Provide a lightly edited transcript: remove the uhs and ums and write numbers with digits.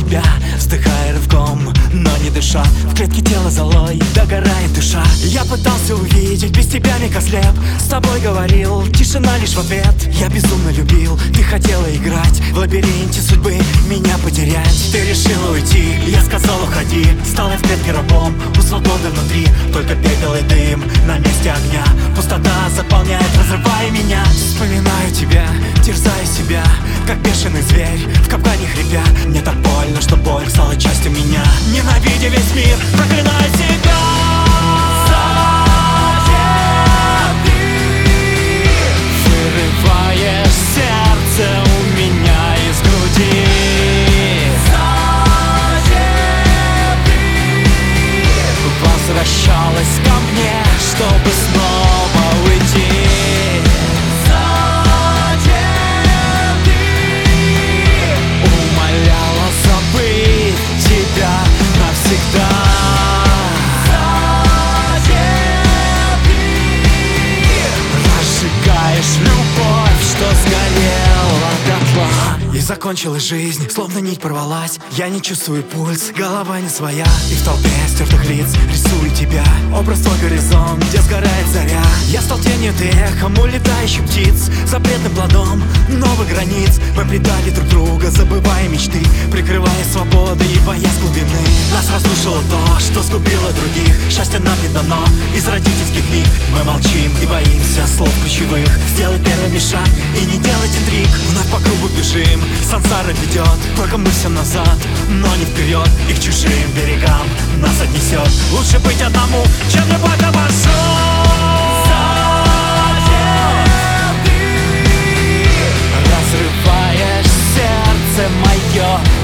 тебя, вздыхая рывком, но не дыша. В клетке тела золой догорает душа. Я пытался увидеть, без тебя миг ослеп. С тобой говорил, тишина лишь в ответ. Я безумно любил, ты хотела играть в лабиринте судьбы, меня потерять. Ты решила уйти, я сказал уходи. Стал я в клетке рабом, у свободы внутри только пепел и дым на месте огня. Пустота заполняет, разрывая меня. Вспоминаю тебя, терзаю себя, как бешеный зверь, в капкане хрипя. Мне так больно, что боль стала частью меня. Ненавидя весь мир, проклиная себя. Вырываешь сердце у меня из груди. Возвращалась ко мне, чтобы снова уйти. Умоляла забыть тебя навсегда. Разжигаешь любовь, что сгорела дотла. И закончилась жизнь, словно нить порвалась. Я не чувствую пульс, голова не своя. И в толпе стертых лиц рисую тебя. Образ твой горизонт, где сгорает заря. Я стал тенью, ты эхом улетающих птиц, запретным плодом новых границ. Мы предали друг друга, забывая мечты, прикрывая свободы и боясь глубины. Нас разрушило то, что сгубило других. Счастье нам не дано из родительских книг. Мы молчим и боимся слов ключевых. Сделай первый шаг и не делать интриг. Вновь по кругу бежим, сансара ведет. Только мы все назад, но не вперед. И к чужим берегам нас отнесет. Лучше быть одному, чем любовь на разрываешь сердце мое.